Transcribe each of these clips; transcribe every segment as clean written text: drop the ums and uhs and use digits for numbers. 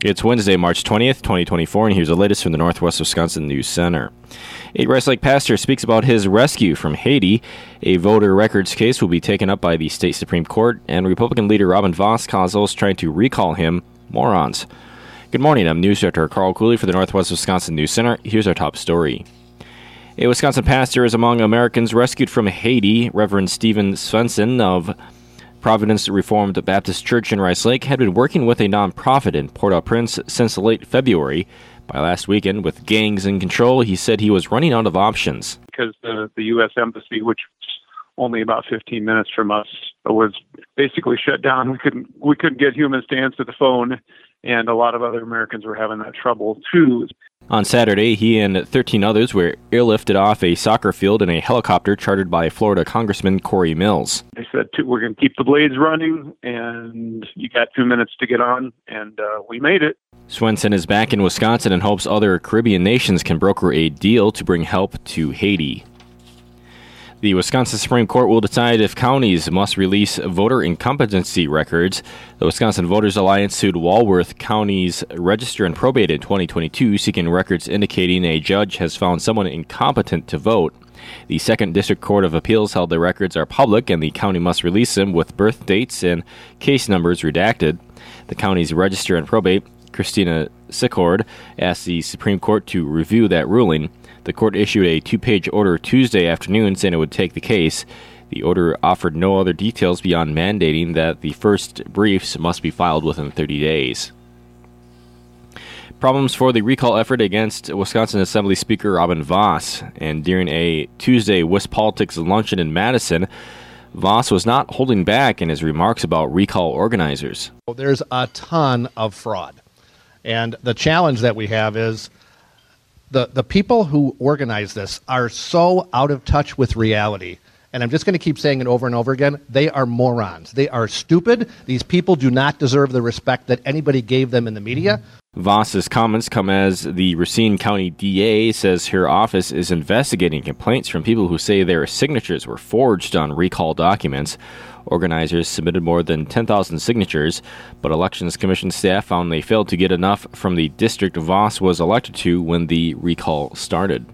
It's Wednesday, March 20th, 2024, and here's the latest from the Northwest Wisconsin News Center. A Rice Lake pastor speaks about his rescue from Haiti. A voter records case will be taken up by the state Supreme Court, and Republican leader Robin Vos calls those trying to recall him morons. Good morning, I'm News Director Carl Cooley for the Northwest Wisconsin News Center. Here's our top story. A Wisconsin pastor is among Americans rescued from Haiti. Reverend Stephen Swenson of Providence Reformed Baptist Church in Rice Lake had been working with a nonprofit in Port-au-Prince since late February. By last weekend, with gangs in control, he said he was running out of options. Because the U.S. Embassy, which was only about 15 minutes from us, was basically shut down. We couldn't get humans to answer the phone, and a lot of other Americans were having that trouble too. On Saturday, he and 13 others were airlifted off a soccer field in a helicopter chartered by Florida Congressman Corey Mills. They said, we're going to keep the blades running, and you got 2 minutes to get on, and we made it. Swenson is back in Wisconsin and hopes other Caribbean nations can broker a deal to bring help to Haiti. The Wisconsin Supreme Court will decide if counties must release voter incompetency records. The Wisconsin Voters Alliance sued Walworth County's Register and Probate in 2022, seeking records indicating a judge has found someone incompetent to vote. The Second District Court of Appeals held the records are public and the county must release them with birth dates and case numbers redacted. The county's Register and Probate, Christina Sicord, asked the Supreme Court to review that ruling. The court issued a 2-page order Tuesday afternoon saying it would take the case. The order offered no other details beyond mandating that the first briefs must be filed within 30 days. Problems for the recall effort against Wisconsin Assembly Speaker Robin Vos. And during a Tuesday WisPolitics luncheon in Madison, Vos was not holding back in his remarks about recall organizers. There's a ton of fraud. And the challenge that we have is the people who organize this are so out of touch with reality. And I'm just going to keep saying it over and over again. They are morons. They are stupid. These people do not deserve the respect that anybody gave them in the media. Vos's comments come as the Racine County DA says her office is investigating complaints from people who say their signatures were forged on recall documents. Organizers submitted more than 10,000 signatures, but Elections Commission staff found they failed to get enough from the district Vos was elected to when the recall started.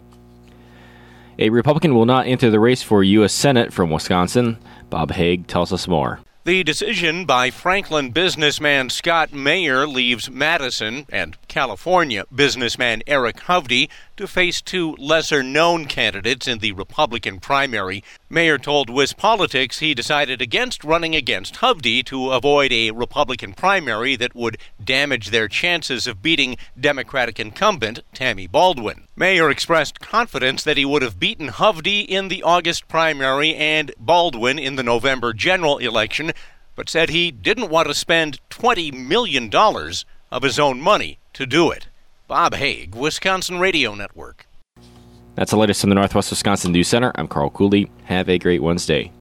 A Republican will not enter the race for U.S. Senate from Wisconsin. Bob Haig tells us more. The decision by Franklin businessman Scott Mayer leaves Madison and California businessman Eric Hovde to face two lesser-known candidates in the Republican primary. Mayer told WisPolitics he decided against running against Hovde to avoid a Republican primary that would damage their chances of beating Democratic incumbent Tammy Baldwin. Mayer expressed confidence that he would have beaten Hovde in the August primary and Baldwin in the November general election, but said he didn't want to spend $20 million of his own money to do it. Bob Haig, Wisconsin Radio Network. That's the latest from the Northwest Wisconsin News Center. I'm Carl Cooley. Have a great Wednesday.